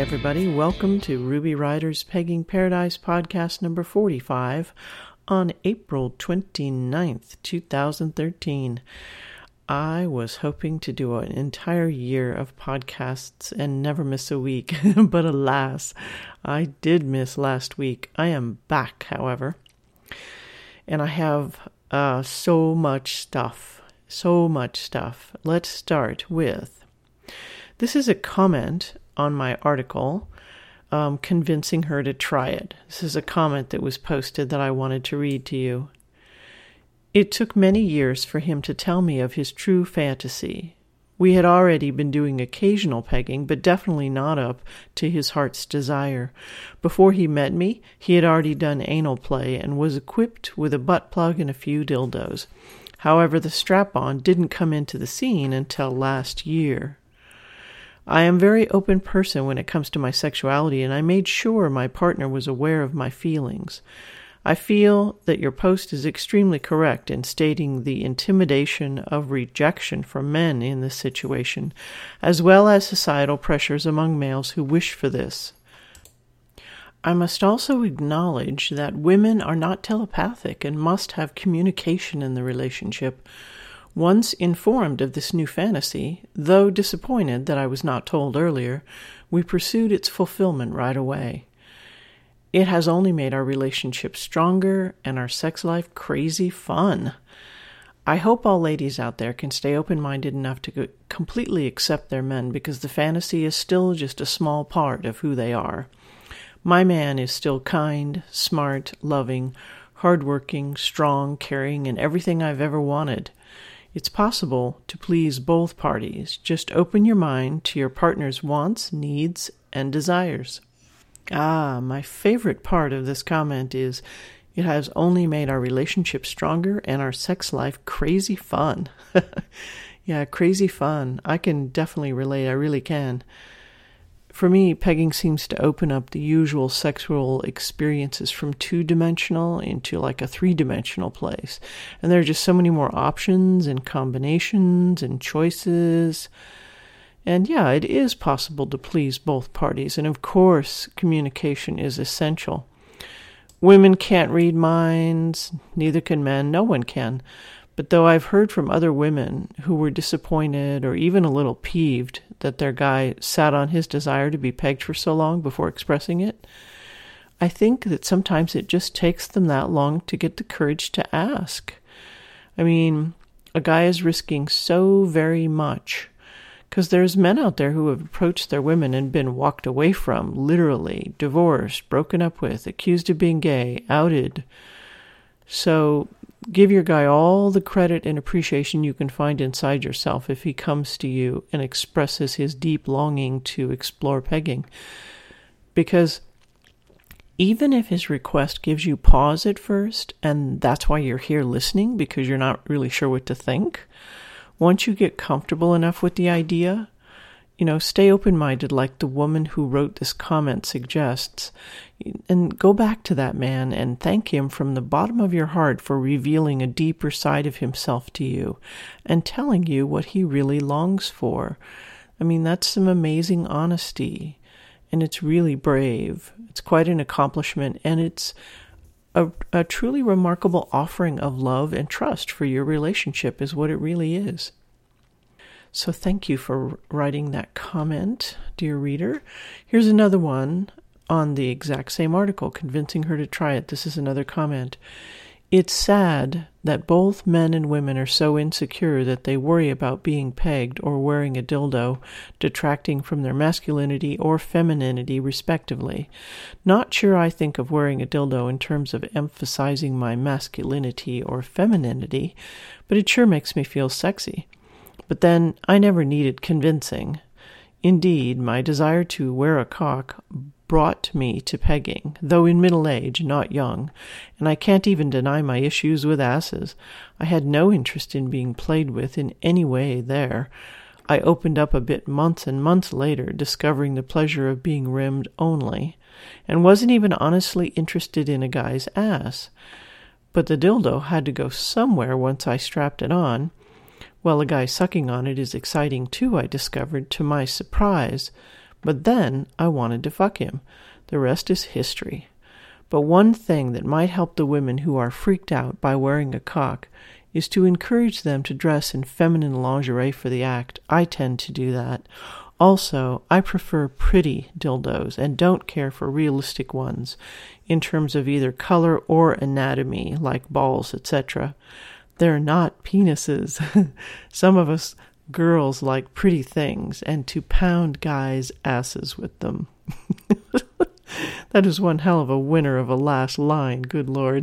everybody. Welcome to Ruby Rider's Pegging Paradise podcast number 45 on April 29th, 2013. I was hoping to do an entire year of podcasts and never miss a week, but alas, I did miss last week. I am back, however, and I have so much stuff. Let's start with, this is a comment on my article, convincing her to try it. This is a comment that was posted that I wanted to read to you. It took many years for him to tell me of his true fantasy. We had already been doing occasional pegging, but definitely not up to his heart's desire. Before he met me, he had already done anal play and was equipped with a butt plug and a few dildos. However, the strap-on didn't come into the scene until last year. I am a very open person when it comes to my sexuality, and I made sure my partner was aware of my feelings. I feel that your post is extremely correct in stating the intimidation of rejection from men in this situation, as well as societal pressures among males who wish for this. I must also acknowledge that women are not telepathic and must have communication in the relationship. Once informed of this new fantasy, though disappointed that I was not told earlier, we pursued its fulfillment right away. It has only made our relationship stronger and our sex life crazy fun. I hope all ladies out there can stay open-minded enough to completely accept their men, because the fantasy is still just a small part of who they are. My man is still kind, smart, loving, hardworking, strong, caring, and everything I've ever wanted. It's possible to please both parties. Just open your mind to your partner's wants, needs, and desires. My favorite part of this comment is, it has only made our relationship stronger and our sex life crazy fun. Yeah, crazy fun. I can definitely relate. I really can. For me, pegging seems to open up the usual sexual experiences from two-dimensional into like a three-dimensional place. And there are just so many more options and combinations and choices. And yeah, it is possible to please both parties. And of course, communication is essential. Women can't read minds, neither can men, no one can. But though I've heard from other women who were disappointed or even a little peeved that their guy sat on his desire to be pegged for so long before expressing it, I think that sometimes it just takes them that long to get the courage to ask. I mean, a guy is risking so very much, because there's men out there who have approached their women and been walked away from, literally, divorced, broken up with, accused of being gay, outed. So give your guy all the credit and appreciation you can find inside yourself if he comes to you and expresses his deep longing to explore pegging. Because even if his request gives you pause at first, and that's why you're here listening, because you're not really sure what to think, once you get comfortable enough with the idea, stay open-minded like the woman who wrote this comment suggests, and go back to that man and thank him from the bottom of your heart for revealing a deeper side of himself to you and telling you what he really longs for. I mean, that's some amazing honesty, and it's really brave. It's quite an accomplishment, and it's a truly remarkable offering of love and trust for your relationship is what it really is. So thank you for writing that comment, dear reader. Here's another one on the exact same article, convincing her to try it. This is another comment. It's sad that both men and women are so insecure that they worry about being pegged or wearing a dildo, detracting from their masculinity or femininity, respectively. Not sure I think of wearing a dildo in terms of emphasizing my masculinity or femininity, but it sure makes me feel sexy. But then I never needed convincing. Indeed, my desire to wear a cock brought me to pegging, though in middle age, not young, and I can't even deny my issues with asses. I had no interest in being played with in any way there. I opened up a bit months and months later, discovering the pleasure of being rimmed only, and wasn't even honestly interested in a guy's ass. But the dildo had to go somewhere once I strapped it on. Well, a guy sucking on it is exciting too, I discovered, to my surprise, But then I wanted to fuck him. The rest is history. But one thing that might help the women who are freaked out by wearing a cock is to encourage them to dress in feminine lingerie for the act. I tend to do that. Also, I prefer pretty dildos and don't care for realistic ones in terms of either color or anatomy, like balls, etc. They're not penises. Some of us girls like pretty things and to pound guys' asses with them. That is one hell of a winner of a last line, good Lord.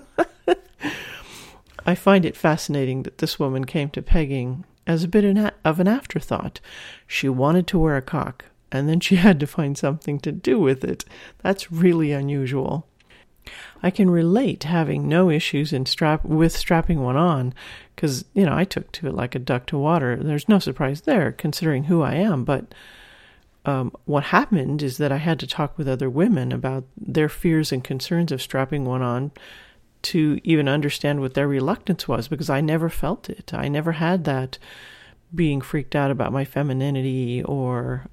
I find it fascinating that this woman came to pegging as a bit of an afterthought. She wanted to wear a cock, and then she had to find something to do with it. That's really unusual. I can relate having no issues with strapping one on, because, I took to it like a duck to water. There's no surprise there, considering who I am, but what happened is that I had to talk with other women about their fears and concerns of strapping one on to even understand what their reluctance was, because I never felt it. I never had that being freaked out about my femininity, or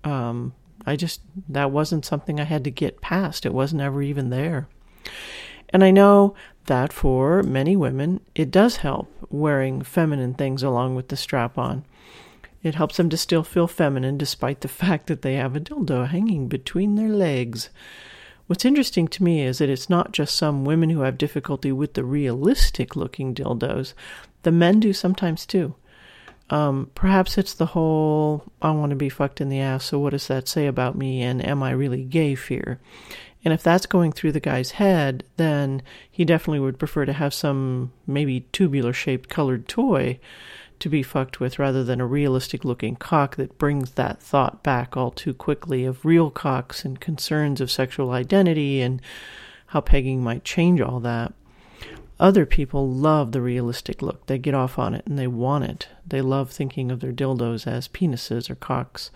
that wasn't something I had to get past. It wasn't ever even there. And I know that for many women, it does help wearing feminine things along with the strap-on. It helps them to still feel feminine despite the fact that they have a dildo hanging between their legs. What's interesting to me is that it's not just some women who have difficulty with the realistic-looking dildos. The men do sometimes too. Perhaps it's the whole, I want to be fucked in the ass, so what does that say about me, and am I really gay fear? And if that's going through the guy's head, then he definitely would prefer to have some maybe tubular-shaped colored toy to be fucked with rather than a realistic-looking cock that brings that thought back all too quickly of real cocks and concerns of sexual identity and how pegging might change all that. Other people love the realistic look. They get off on it and they want it. They love thinking of their dildos as penises or cocks.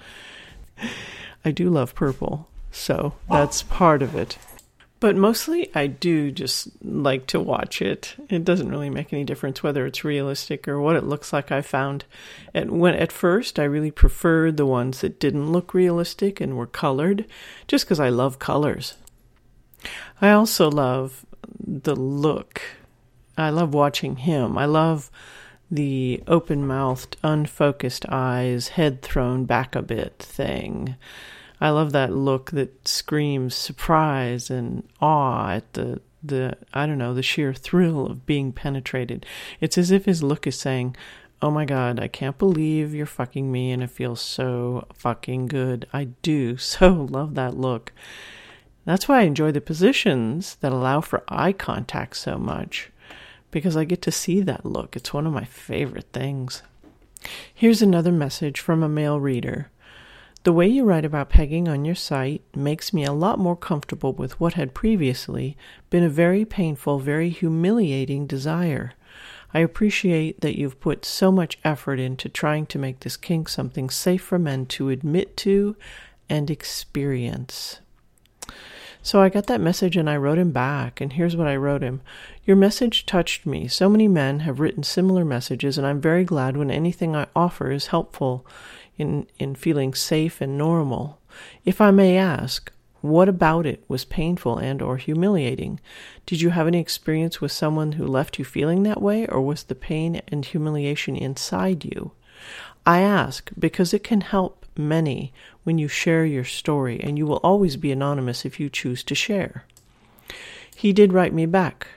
I do love purple, so that's part of it. But mostly I do just like to watch it. It doesn't really make any difference whether it's realistic or what it looks like. I found at first I really preferred the ones that didn't look realistic and were colored, just because I love colors. I also love the look. I love watching him. I love the open-mouthed, unfocused eyes, head thrown back a bit thing. I love that look that screams surprise and awe at the sheer thrill of being penetrated. It's as if his look is saying, oh my God, I can't believe you're fucking me and it feels so fucking good. I do so love that look. That's why I enjoy the positions that allow for eye contact so much, because I get to see that look. It's one of my favorite things. Here's another message from a male reader. The way you write about pegging on your site makes me a lot more comfortable with what had previously been a very painful, very humiliating desire. I appreciate that you've put so much effort into trying to make this kink something safe for men to admit to and experience. So I got that message and I wrote him back, and here's what I wrote him. Your message touched me. So many men have written similar messages, and I'm very glad when anything I offer is helpful in feeling safe and normal. If I may ask, what about it was painful and or humiliating? Did you have any experience with someone who left you feeling that way, or was the pain and humiliation inside you? I ask because it can help many when you share your story, and you will always be anonymous if you choose to share. He did write me back.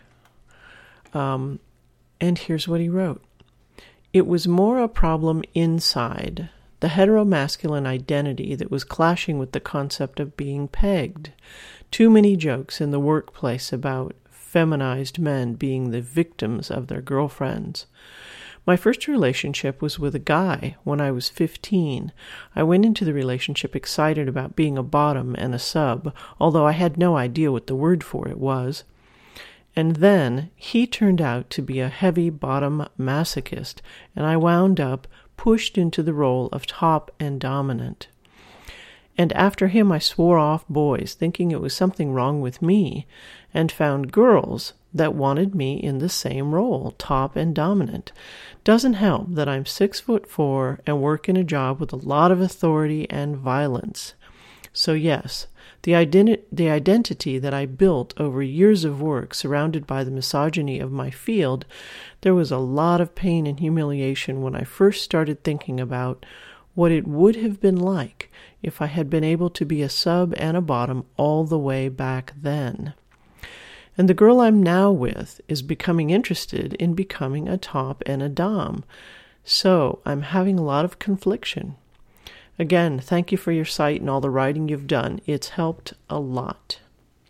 And here's what he wrote. It was more a problem inside, the heteromasculine identity that was clashing with the concept of being pegged. Too many jokes in the workplace about feminized men being the victims of their girlfriends. My first relationship was with a guy when I was 15. I went into the relationship excited about being a bottom and a sub, although I had no idea what the word for it was. And then he turned out to be a heavy bottom masochist, and I wound up pushed into the role of top and dominant. And after him I swore off boys, thinking it was something wrong with me, and found girls that wanted me in the same role, top and dominant. Doesn't help that I'm 6'4" and work in a job with a lot of authority and violence. So yes, the identity that I built over years of work surrounded by the misogyny of my field, there was a lot of pain and humiliation when I first started thinking about what it would have been like if I had been able to be a sub and a bottom all the way back then. And the girl I'm now with is becoming interested in becoming a top and a dom. So I'm having a lot of confliction. Again, thank you for your site and all the writing you've done. It's helped a lot.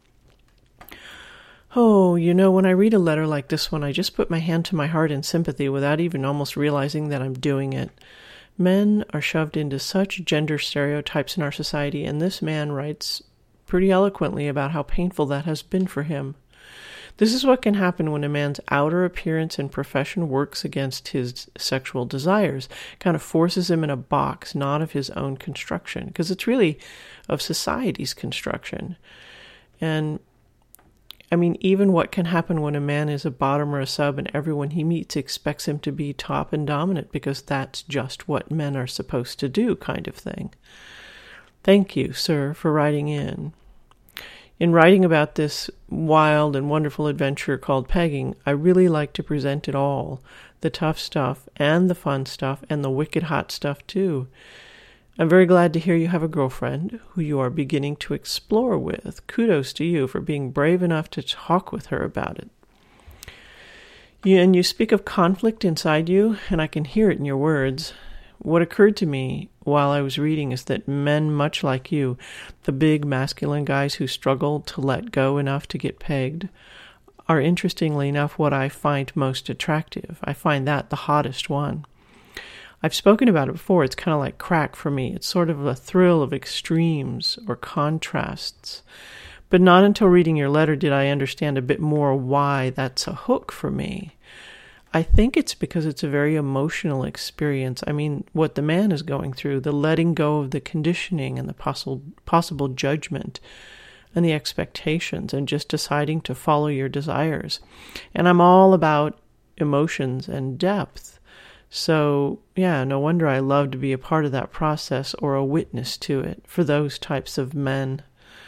Oh, when I read a letter like this one, I just put my hand to my heart in sympathy without even almost realizing that I'm doing it. Men are shoved into such gender stereotypes in our society, and this man writes pretty eloquently about how painful that has been for him. This is what can happen when a man's outer appearance and profession works against his sexual desires, kind of forces him in a box, not of his own construction, because it's really of society's construction. And I mean, even what can happen when a man is a bottom or a sub and everyone he meets expects him to be top and dominant because that's just what men are supposed to do, kind of thing. Thank you, sir, for writing in. In writing about this wild and wonderful adventure called pegging, I really like to present it all, the tough stuff and the fun stuff and the wicked hot stuff too. I'm very glad to hear you have a girlfriend who you are beginning to explore with. Kudos to you for being brave enough to talk with her about it. And you speak of conflict inside you, and I can hear it in your words. What occurred to me while I was reading is that men much like you, the big masculine guys who struggle to let go enough to get pegged, are interestingly enough what I find most attractive. I find that the hottest one. I've spoken about it before. It's kind of like crack for me. It's sort of a thrill of extremes or contrasts. But not until reading your letter did I understand a bit more why that's a hook for me. I think it's because it's a very emotional experience. I mean, what the man is going through, the letting go of the conditioning and the possible judgment and the expectations and just deciding to follow your desires. And I'm all about emotions and depth. So, yeah, no wonder I love to be a part of that process or a witness to it for those types of men.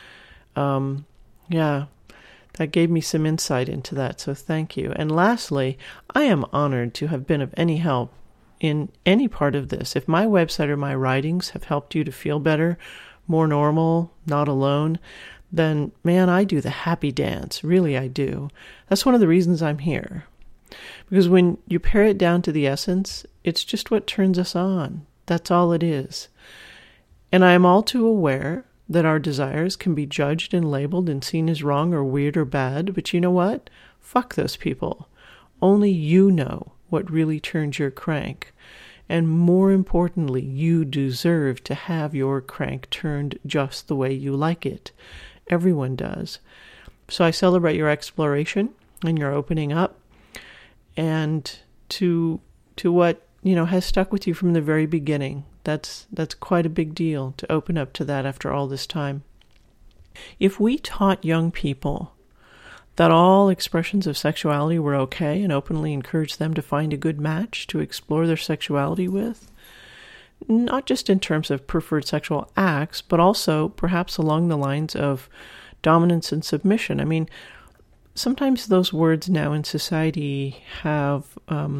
That gave me some insight into that, so thank you. And lastly, I am honored to have been of any help in any part of this. If my website or my writings have helped you to feel better, more normal, not alone, then, man, I do the happy dance. Really, I do. That's one of the reasons I'm here. Because when you pare it down to the essence, it's just what turns us on. That's all it is. And I am all too aware that our desires can be judged and labeled and seen as wrong or weird or bad, but you know what? Fuck those people. Only you know what really turns your crank. And more importantly, you deserve to have your crank turned just the way you like it. Everyone does. So I celebrate your exploration and your opening up and to what, has stuck with you from the very beginning. That's quite a big deal to open up to that after all this time. If we taught young people that all expressions of sexuality were okay and openly encouraged them to find a good match to explore their sexuality with, not just in terms of preferred sexual acts, but also perhaps along the lines of dominance and submission. I mean, sometimes those words now in society have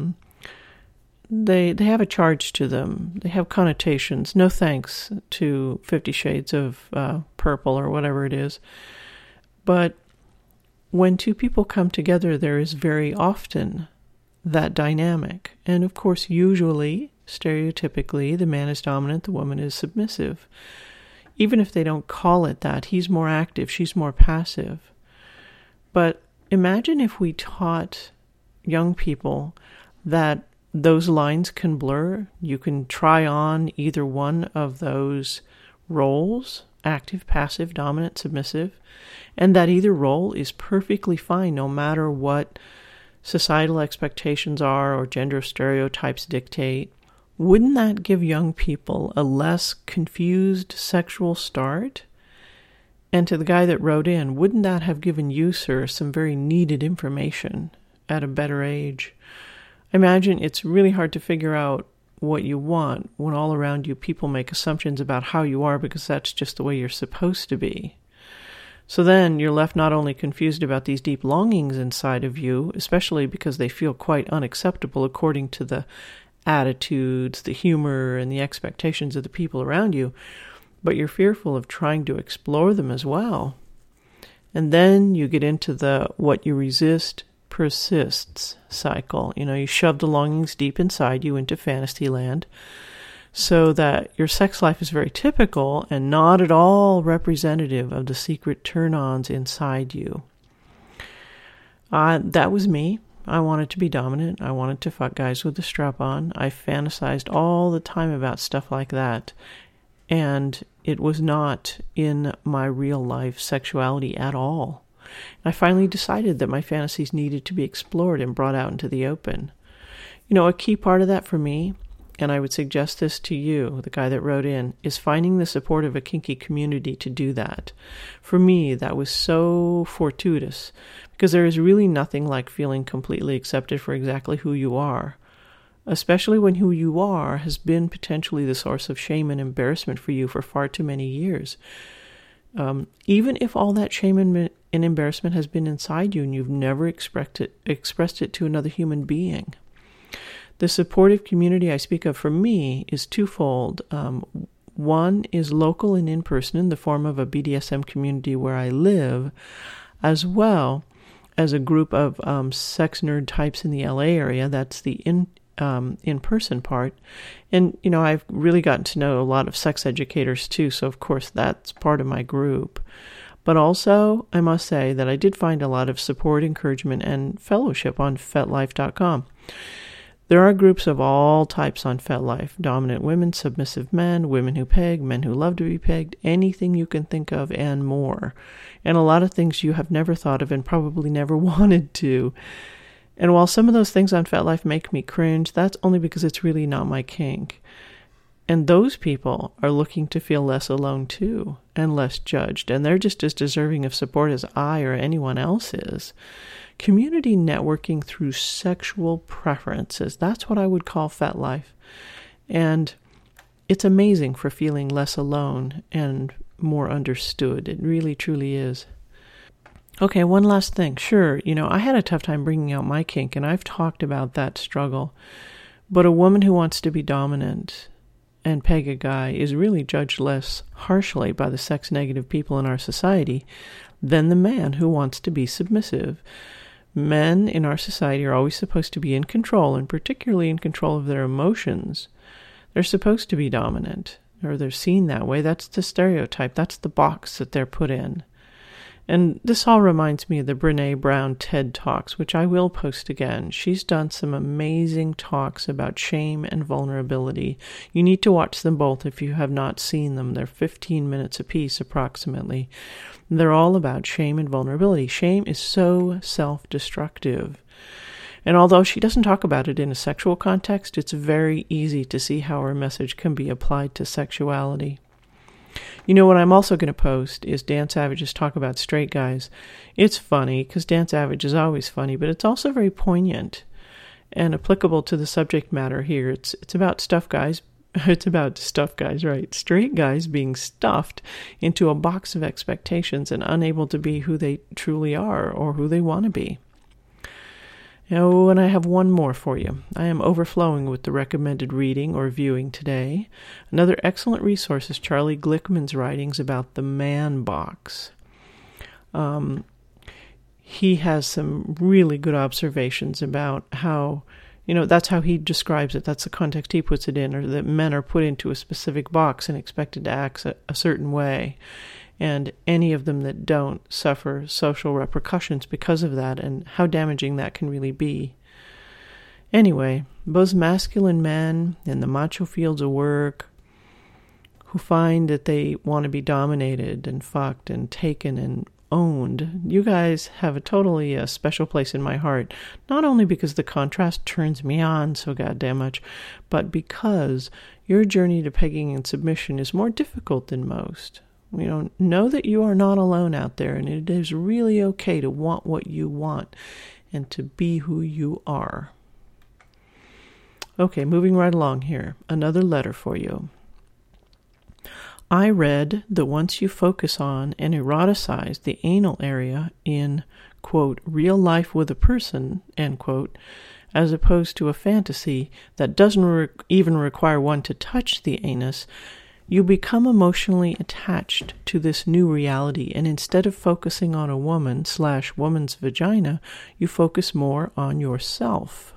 They have a charge to them. They have connotations. No thanks to 50 Shades of Purple or whatever it is. But when two people come together, there is very often that dynamic. And of course, usually, stereotypically, the man is dominant, the woman is submissive. Even if they don't call it that, he's more active, she's more passive. But imagine if we taught young people that those lines can blur. You can try on either one of those roles, active, passive, dominant, submissive, and that either role is perfectly fine no matter what societal expectations are or gender stereotypes dictate. Wouldn't that give young people a less confused sexual start? And to the guy that wrote in, wouldn't that have given you, sir, some very needed information at a better age? I imagine it's really hard to figure out what you want when all around you people make assumptions about how you are because that's just the way you're supposed to be. So then you're left not only confused about these deep longings inside of you, especially because they feel quite unacceptable according to the attitudes, the humor, and the expectations of the people around you, but you're fearful of trying to explore them as well. And then you get into the what you resist persists cycle. You shove the longings deep inside you into fantasy land so that your sex life is very typical and not at all representative of the secret turn-ons inside you. That was me. I wanted to be dominant. I wanted to fuck guys with a strap on. I fantasized all the time about stuff like that. And it was not in my real life sexuality at all. I finally decided that my fantasies needed to be explored and brought out into the open. A key part of that for me, and I would suggest this to you, the guy that wrote in, is finding the support of a kinky community to do that. For me, that was so fortuitous, because there is really nothing like feeling completely accepted for exactly who you are, especially when who you are has been potentially the source of shame and embarrassment for you for far too many years. Even if all that shame and embarrassment has been inside you and you've never expressed it to another human being. The supportive community I speak of for me is twofold. One is local and in-person in the form of a BDSM community where I live, as well as a group of sex nerd types in the LA area. That's the in-person part. And, I've really gotten to know a lot of sex educators too, so of course that's part of my group. But also, I must say that I did find a lot of support, encouragement, and fellowship on FetLife.com. There are groups of all types on FetLife: dominant women, submissive men, women who peg, men who love to be pegged, anything you can think of and more. And a lot of things you have never thought of and probably never wanted to. And while some of those things on FetLife make me cringe, that's only because it's really not my kink. And those people are looking to feel less alone too, and less judged, and they're just as deserving of support as I or anyone else is. Community networking through sexual preferences, that's what I would call FetLife. And it's amazing for feeling less alone and more understood. It really, truly is. Okay, one last thing. Sure, I had a tough time bringing out my kink, and I've talked about that struggle. But a woman who wants to be dominant and peg a guy is really judged less harshly by the sex-negative people in our society than the man who wants to be submissive. Men in our society are always supposed to be in control, and particularly in control of their emotions. They're supposed to be dominant, or they're seen that way. That's the stereotype. That's the box that they're put in. And this all reminds me of the Brené Brown TED Talks, which I will post again. She's done some amazing talks about shame and vulnerability. You need to watch them both if you have not seen them. They're 15 minutes apiece, approximately. They're all about shame and vulnerability. Shame is so self-destructive. And although she doesn't talk about it in a sexual context, it's very easy to see how her message can be applied to sexuality. What I'm also going to post is Dan Savage's talk about straight guys. It's funny, because Dan Savage is always funny, but it's also very poignant and applicable to the subject matter here. It's about stuff guys. It's about stuff guys, right? Straight guys being stuffed into a box of expectations and unable to be who they truly are or who they want to be. Oh, and I have one more for you. I am overflowing with the recommended reading or viewing today. Another excellent resource is Charlie Glickman's writings about the man box. He has some really good observations about how, that's how he describes it. That's the context he puts it in, or that men are put into a specific box and expected to act a certain way. And any of them that don't suffer social repercussions because of that, and how damaging that can really be. Anyway, those masculine men in the macho fields of work who find that they want to be dominated and fucked and taken and owned, you guys have a totally special place in my heart, not only because the contrast turns me on so goddamn much, but because your journey to pegging and submission is more difficult than most. Know that you are not alone out there, and it is really okay to want what you want and to be who you are. Okay, moving right along here. Another letter for you. I read that once you focus on and eroticize the anal area in, quote, real life with a person, end quote, as opposed to a fantasy that doesn't even require one to touch the anus, you become emotionally attached to this new reality, and instead of focusing on a woman's vagina, you focus more on yourself.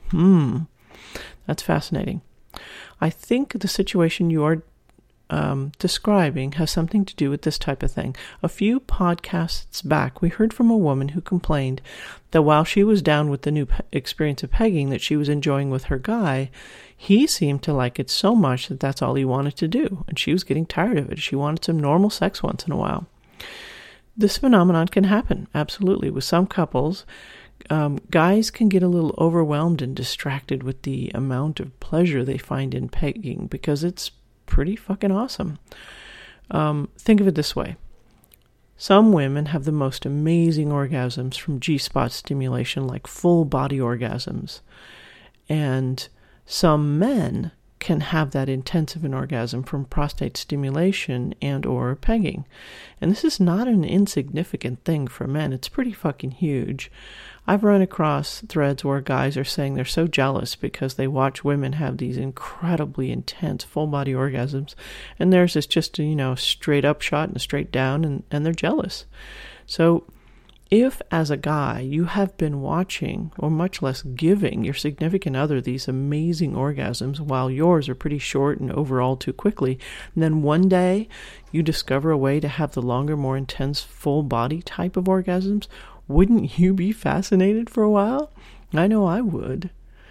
That's fascinating. I think the situation you are describing has something to do with this type of thing. A few podcasts back, we heard from a woman who complained that while she was down with the new experience of pegging that she was enjoying with her guy, he seemed to like it so much that that's all he wanted to do, and she was getting tired of it. She wanted some normal sex once in a while. This phenomenon can happen, absolutely, with some couples. Guys can get a little overwhelmed and distracted with the amount of pleasure they find in pegging because it's pretty fucking awesome. Think of it this way. Some women have the most amazing orgasms from G-spot stimulation, like full body orgasms. And some men can have that intensive an orgasm from prostate stimulation and or pegging. And this is not an insignificant thing for men. It's pretty fucking huge. I've run across threads where guys are saying they're so jealous because they watch women have these incredibly intense full body orgasms, and theirs is just a, straight up shot and a straight down, and they're jealous. So if as a guy you have been watching, or much less giving, your significant other these amazing orgasms while yours are pretty short and over all too quickly, and then one day you discover a way to have the longer, more intense full body type of orgasms, wouldn't you be fascinated for a while? I know I would.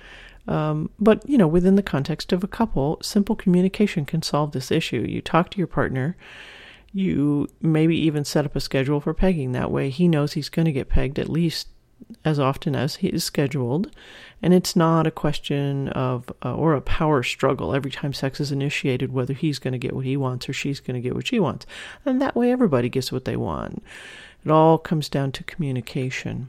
But, within the context of a couple, simple communication can solve this issue. You talk to your partner. You maybe even set up a schedule for pegging. That way he knows he's going to get pegged at least as often as he is scheduled. And it's not a question of, or a power struggle every time sex is initiated, whether he's going to get what he wants or she's going to get what she wants. And that way everybody gets what they want. It all comes down to communication.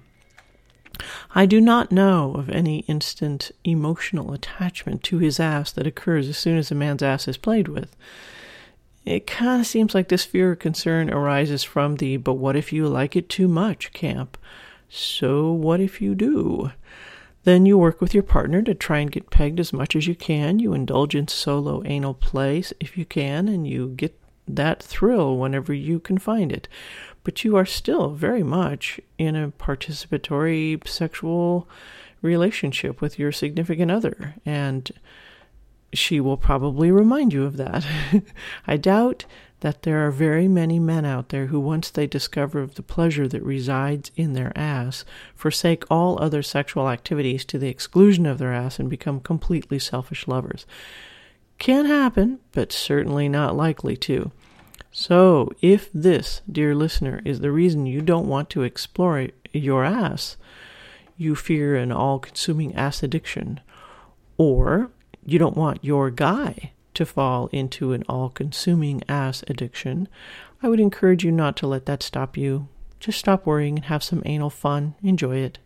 I do not know of any instant emotional attachment to his ass that occurs as soon as a man's ass is played with. It kind of seems like this fear or concern arises from the "but what if you like it too much" camp. So what if you do? Then you work with your partner to try and get pegged as much as you can. You indulge in solo anal play if you can, and you get that thrill whenever you can find it. But you are still very much in a participatory sexual relationship with your significant other, and she will probably remind you of that. I doubt that there are very many men out there who, once they discover the pleasure that resides in their ass, forsake all other sexual activities to the exclusion of their ass and become completely selfish lovers. Can happen, but certainly not likely to. So, if this, dear listener, is the reason you don't want to explore your ass, you fear an all-consuming ass addiction, or you don't want your guy to fall into an all-consuming ass addiction, I would encourage you not to let that stop you. Just stop worrying and have some anal fun. Enjoy it.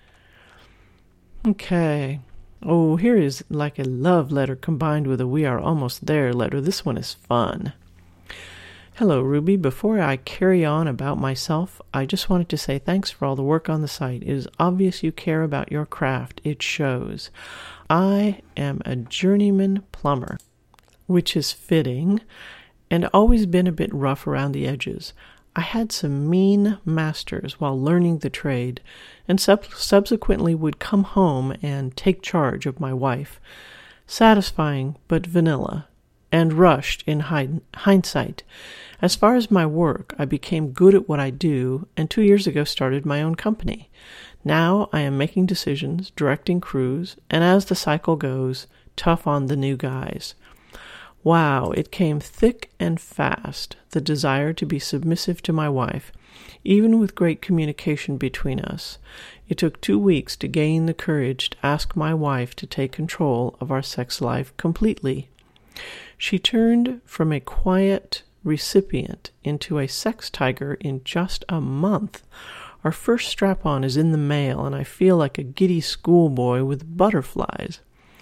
Okay. Oh, here is like a love letter combined with a "we are almost there" letter. This one is fun. Hello, Ruby. Before I carry on about myself, I just wanted to say thanks for all the work on the site. It is obvious you care about your craft. It shows. I am a journeyman plumber, which is fitting, and always been a bit rough around the edges. I had some mean masters while learning the trade, and subsequently would come home and take charge of my wife. Satisfying, but vanilla, and rushed in hindsight. As far as my work, I became good at what I do, and 2 years ago started my own company. Now I am making decisions, directing crews, and as the cycle goes, tough on the new guys. Wow, it came thick and fast, the desire to be submissive to my wife, even with great communication between us. It took 2 weeks to gain the courage to ask my wife to take control of our sex life completely. She turned from a quiet recipient into a sex tiger in just a month. Our first strap-on is in the mail, and I feel like a giddy schoolboy with butterflies.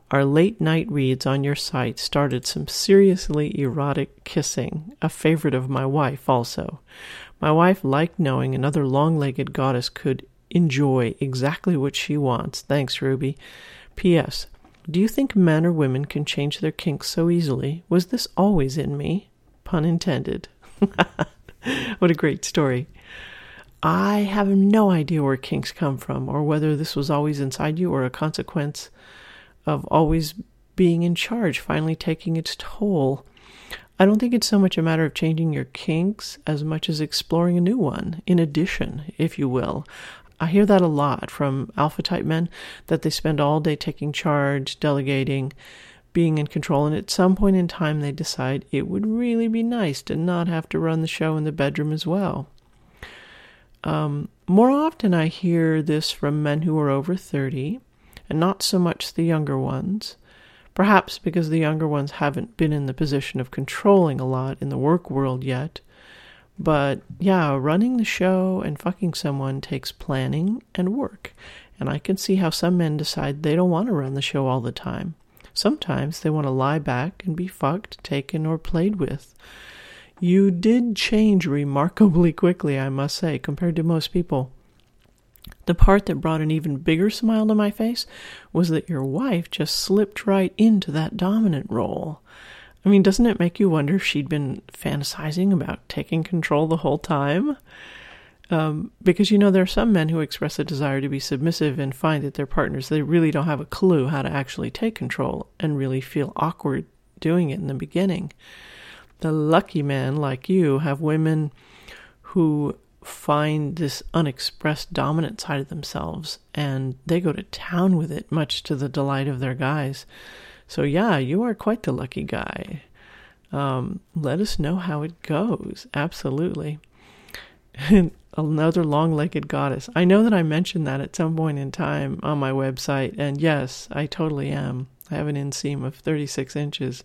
Our late night reads on your site started some seriously erotic kissing, a favorite of my wife also. My wife liked knowing another long-legged goddess could enjoy exactly what she wants. Thanks, Ruby. P.S. Do you think men or women can change their kinks so easily? Was this always in me? Pun intended. What a great story. I have no idea where kinks come from, or whether this was always inside you or a consequence of always being in charge, finally taking its toll. I don't think it's so much a matter of changing your kinks as much as exploring a new one, in addition, if you will. I hear that a lot from alpha-type men, that they spend all day taking charge, delegating, being in control, and at some point in time they decide it would really be nice to not have to run the show in the bedroom as well. More often I hear this from men who are over 30, and not so much the younger ones, perhaps because the younger ones haven't been in the position of controlling a lot in the work world yet. But yeah, running the show and fucking someone takes planning and work, and I can see how some men decide they don't want to run the show all the time. Sometimes they want to lie back and be fucked, taken, or played with. You did change remarkably quickly, I must say, compared to most people. The part that brought an even bigger smile to my face was that your wife just slipped right into that dominant role. I mean, doesn't it make you wonder if she'd been fantasizing about taking control the whole time? Because, there are some men who express a desire to be submissive and find that their partners, they really don't have a clue how to actually take control and really feel awkward doing it in the beginning. The lucky men like you have women who find this unexpressed dominant side of themselves, and they go to town with it, much to the delight of their guys. So yeah, you are quite the lucky guy. Let us know how it goes. Absolutely. Another long-legged goddess. I know that I mentioned that at some point in time on my website, and yes, I totally am. I have an inseam of 36 inches.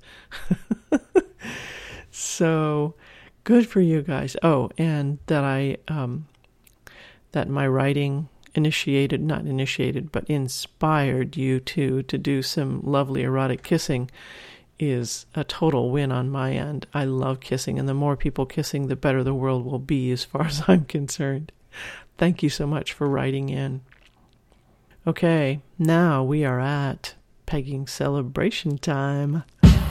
So good for you guys. Oh, and that that my writing not initiated, but inspired you to do some lovely erotic kissing is a total win on my end. I love kissing, and the more people kissing, the better the world will be as far as I'm concerned. Thank you so much for writing in. Okay, now we are at pegging celebration time.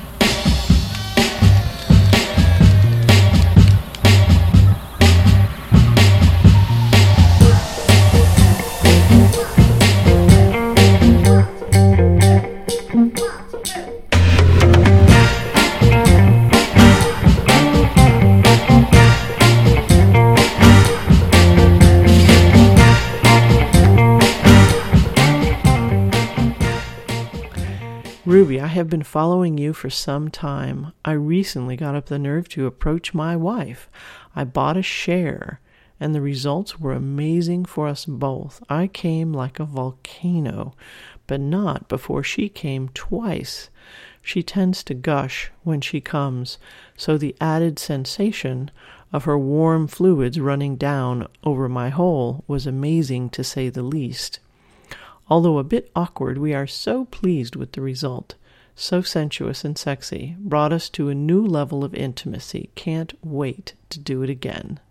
Ruby, I have been following you for some time. I recently got up the nerve to approach my wife. I bought a share, and the results were amazing for us both. I came like a volcano, but not before she came twice. She tends to gush when she comes, so the added sensation of her warm fluids running down over my hole was amazing, to say the least. Although a bit awkward, we are so pleased with the result. So sensuous and sexy. Brought us to a new level of intimacy. Can't wait to do it again.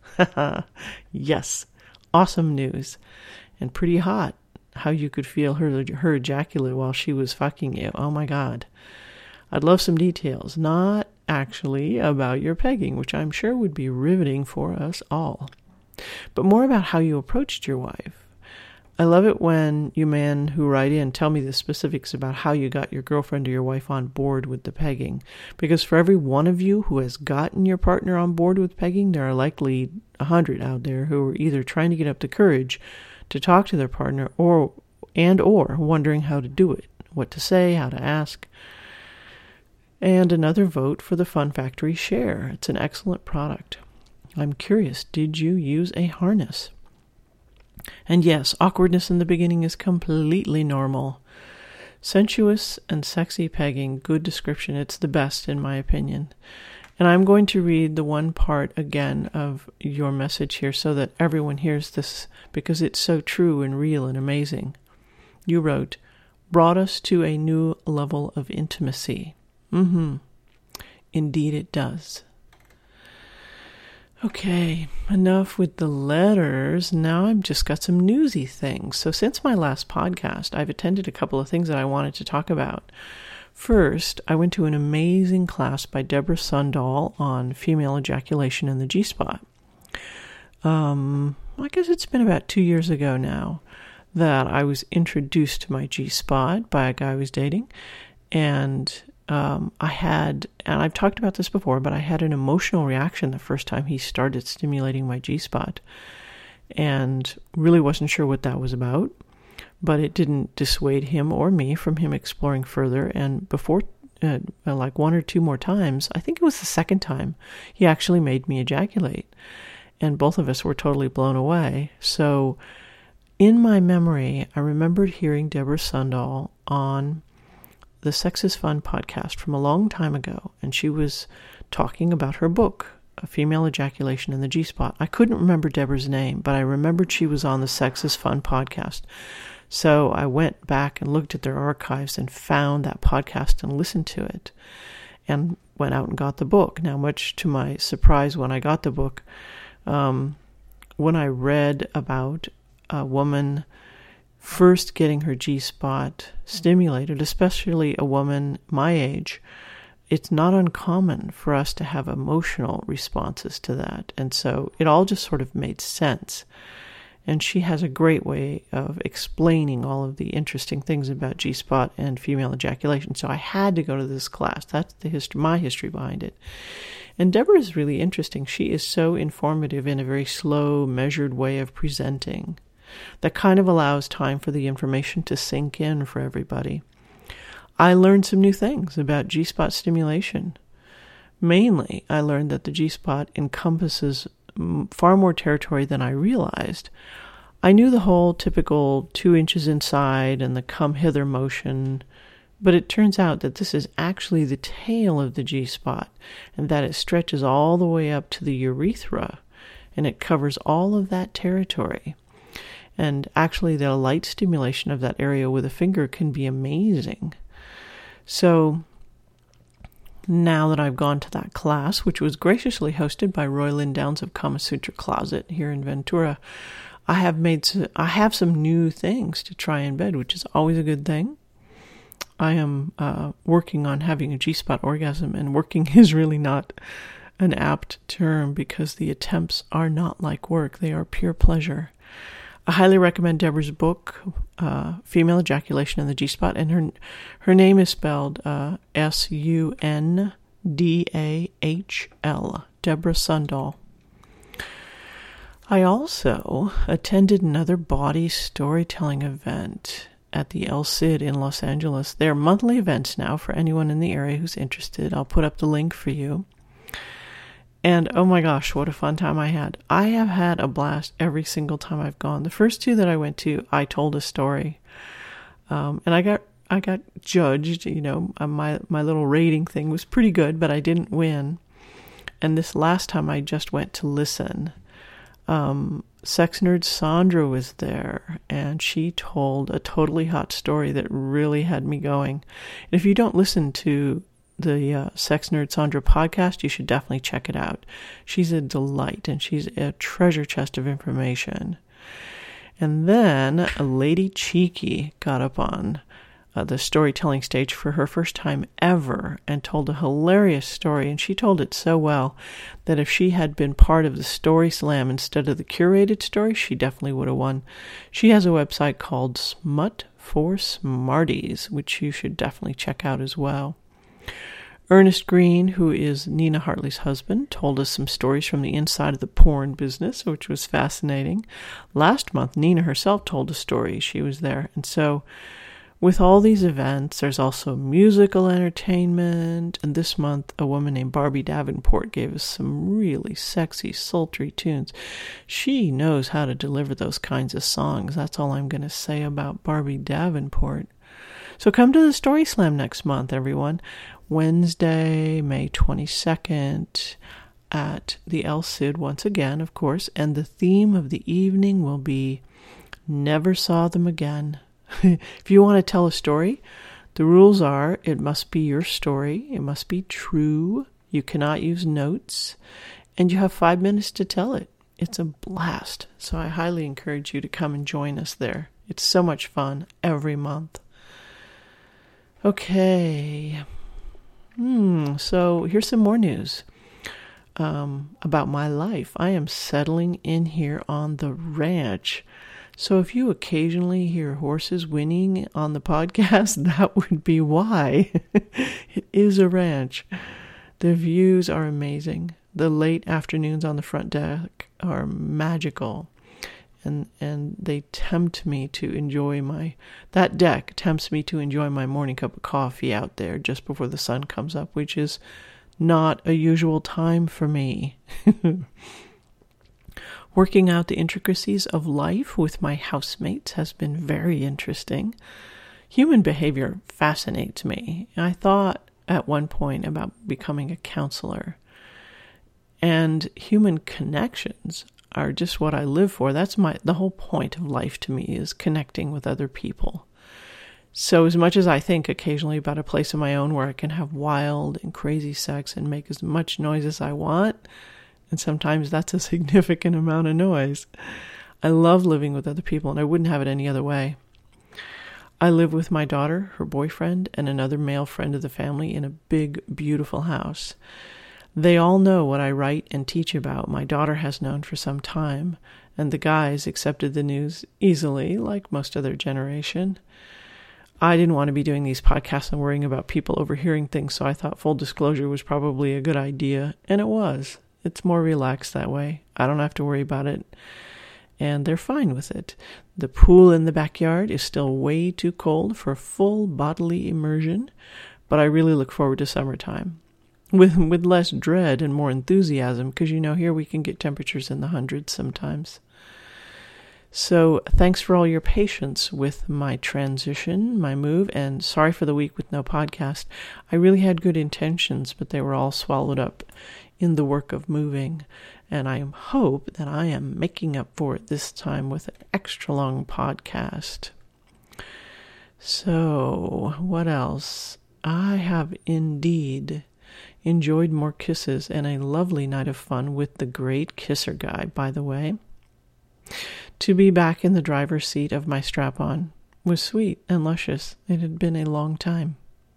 Yes, awesome news. And pretty hot. How you could feel her ejaculate while she was fucking you. Oh my God. I'd love some details. Not actually about your pegging, which I'm sure would be riveting for us all, but more about how you approached your wife. I love it when you men who write in tell me the specifics about how you got your girlfriend or your wife on board with the pegging. Because for every one of you who has gotten your partner on board with pegging, there are likely 100 out there who are either trying to get up the courage to talk to their partner or wondering how to do it, what to say, how to ask. And another vote for the Fun Factory share. It's an excellent product. I'm curious, did you use a harness? And yes, awkwardness in the beginning is completely normal. Sensuous and sexy pegging, good description. It's the best in my opinion. And I'm going to read the one part again of your message here so that everyone hears this, because it's so true and real and amazing. You wrote, brought us to a new level of intimacy. Indeed it does. Okay, enough with the letters. Now I've just got some newsy things. So since my last podcast, I've attended a couple of things that I wanted to talk about. First, I went to an amazing class by Deborah Sundahl on female ejaculation in the G-spot. I guess it's been about 2 years ago now that I was introduced to my G-spot by a guy I was dating. And I've talked about this before, but I had an emotional reaction the first time he started stimulating my G-spot, and really wasn't sure what that was about, but it didn't dissuade him or me from him exploring further. And before, like 1 or 2 more times, I think it was the second time, he actually made me ejaculate, and both of us were totally blown away. So in my memory, I remembered hearing Deborah Sundahl on the Sex is Fun podcast from a long time ago, and she was talking about her book, Female Ejaculation in the G-Spot. I couldn't remember Deborah's name, but I remembered she was on the Sex is Fun podcast. So I went back and looked at their archives and found that podcast and listened to it, and went out and got the book. Now, much to my surprise when I got the book, when I read about a woman first getting her G-spot stimulated, especially a woman my age, it's not uncommon for us to have emotional responses to that. And so it all just sort of made sense. And she has a great way of explaining all of the interesting things about G-spot and female ejaculation. So I had to go to this class. That's my history behind it. And Deborah is really interesting. She is so informative in a very slow, measured way of presenting that kind of allows time for the information to sink in for everybody. I learned some new things about G-spot stimulation. Mainly, I learned that the G-spot encompasses far more territory than I realized. I knew the whole typical 2 inches inside and the come hither motion, but it turns out that this is actually the tail of the G-spot, and that it stretches all the way up to the urethra, and it covers all of that territory. And actually, the light stimulation of that area with a finger can be amazing. So now that I've gone to that class, which was graciously hosted by Roy Lynn Downs of Kama Sutra Closet here in Ventura, I have some new things to try in bed, which is always a good thing. I am working on having a G-spot orgasm, and working is really not an apt term because the attempts are not like work. They are pure pleasure. I highly recommend Deborah's book, Female Ejaculation in the G-Spot, and her name is spelled Sundahl, Deborah Sundahl. I also attended another body storytelling event at the El Cid in Los Angeles. They're monthly events now for anyone in the area who's interested. I'll put up the link for you. And oh my gosh, what a fun time I had. I have had a blast every single time I've gone. The first 2 that I went to, I told a story. And I got judged, my little rating thing was pretty good, but I didn't win. And this last time I just went to listen. Sex nerd Sandra was there, and she told a totally hot story that really had me going. And if you don't listen to the Sex Nerd Sandra podcast, you should definitely check it out. She's a delight, and she's a treasure chest of information. And then Lady Cheeky got up on the storytelling stage for her first time ever and told a hilarious story, and she told it so well that if she had been part of the Story Slam instead of the curated story, she definitely would have won. She has a website called Smut for Smarties, which you should definitely check out as well. Ernest Green, who is Nina Hartley's husband, told us some stories from the inside of the porn business, which was fascinating. Last month, Nina herself told a story. She was there. And so with all these events, there's also musical entertainment. And this month, a woman named Barbie Davenport gave us some really sexy, sultry tunes. She knows how to deliver those kinds of songs. That's all I'm going to say about Barbie Davenport. So come to the Story Slam next month, everyone. Wednesday, May 22nd at the El Cid once again, of course. And the theme of the evening will be Never Saw Them Again. If you want to tell a story, the rules are it must be your story. It must be true. You cannot use notes. And you have 5 minutes to tell it. It's a blast. So I highly encourage you to come and join us there. It's so much fun every month. Okay. So here's some more news about my life. I am settling in here on the ranch. So if you occasionally hear horses whinnying on the podcast, that would be why. It is a ranch. The views are amazing. The late afternoons on the front deck are magical. And they tempt me to enjoy that deck tempts me to enjoy my morning cup of coffee out there just before the sun comes up, which is not a usual time for me. Working out the intricacies of life with my housemates has been very interesting. Human behavior fascinates me. I thought at one point about becoming a counselor. And human connections are just what I live for. That's the whole point of life to me, is connecting with other people. So as much as I think occasionally about a place of my own where I can have wild and crazy sex and make as much noise as I want, and sometimes that's a significant amount of noise, I love living with other people, and I wouldn't have it any other way. I live with my daughter, her boyfriend, and another male friend of the family in a big, beautiful house. They all know what I write and teach about. My daughter has known for some time, and the guys accepted the news easily, like most of their generation. I didn't want to be doing these podcasts and worrying about people overhearing things, so I thought full disclosure was probably a good idea, and it was. It's more relaxed that way. I don't have to worry about it, and they're fine with it. The pool in the backyard is still way too cold for full bodily immersion, but I really look forward to summertime. With less dread and more enthusiasm, because here we can get temperatures in the hundreds sometimes. So thanks for all your patience with my transition, my move, and sorry for the week with no podcast. I really had good intentions, but they were all swallowed up in the work of moving, and I hope that I am making up for it this time with an extra long podcast. So, what else? I have indeed enjoyed more kisses and a lovely night of fun with the great kisser guy, by the way. To be back in the driver's seat of my strap-on was sweet and luscious. It had been a long time.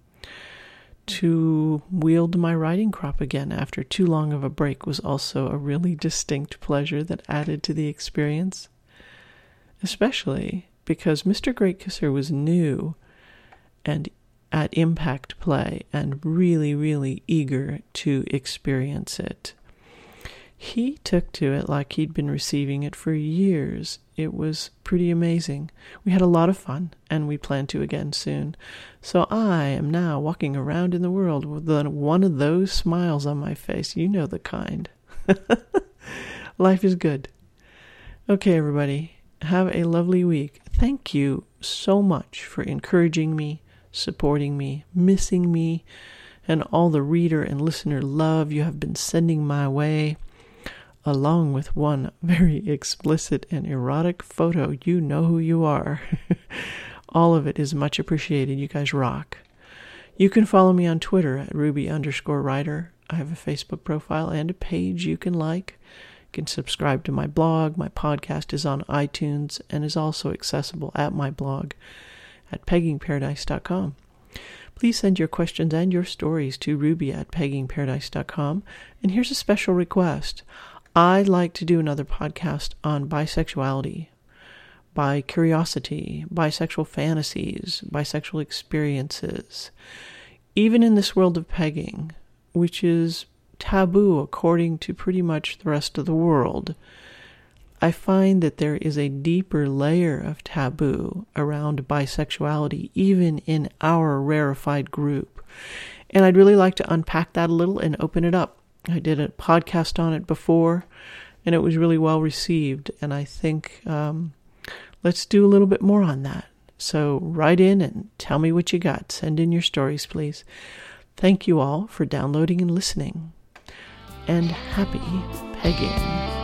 To wield my riding crop again after too long of a break was also a really distinct pleasure that added to the experience, especially because Mr. Great Kisser was new and at Impact Play and really, really eager to experience it. He took to it like he'd been receiving it for years. It was pretty amazing. We had a lot of fun, and we plan to again soon. So I am now walking around in the world with one of those smiles on my face. You know the kind. Life is good. Okay, everybody. Have a lovely week. Thank you so much for encouraging me, supporting me, missing me, and all the reader and listener love you have been sending my way, along with one very explicit and erotic photo. You know who you are. All of it is much appreciated. You guys rock. You can follow me on Twitter at Ruby_writer. I have a Facebook profile and a page you can like. You can subscribe to my blog. My podcast is on iTunes and is also accessible at my blog at peggingparadise.com. Please send your questions and your stories to ruby@peggingparadise.com. And here's a special request. I'd like to do another podcast on bisexuality, bi-curiosity, bisexual fantasies, bisexual experiences. Even in this world of pegging, which is taboo according to pretty much the rest of the world, I find that there is a deeper layer of taboo around bisexuality, even in our rarefied group. And I'd really like to unpack that a little and open it up. I did a podcast on it before, and it was really well received. And I think let's do a little bit more on that. So write in and tell me what you got. Send in your stories, please. Thank you all for downloading and listening. And happy pegging.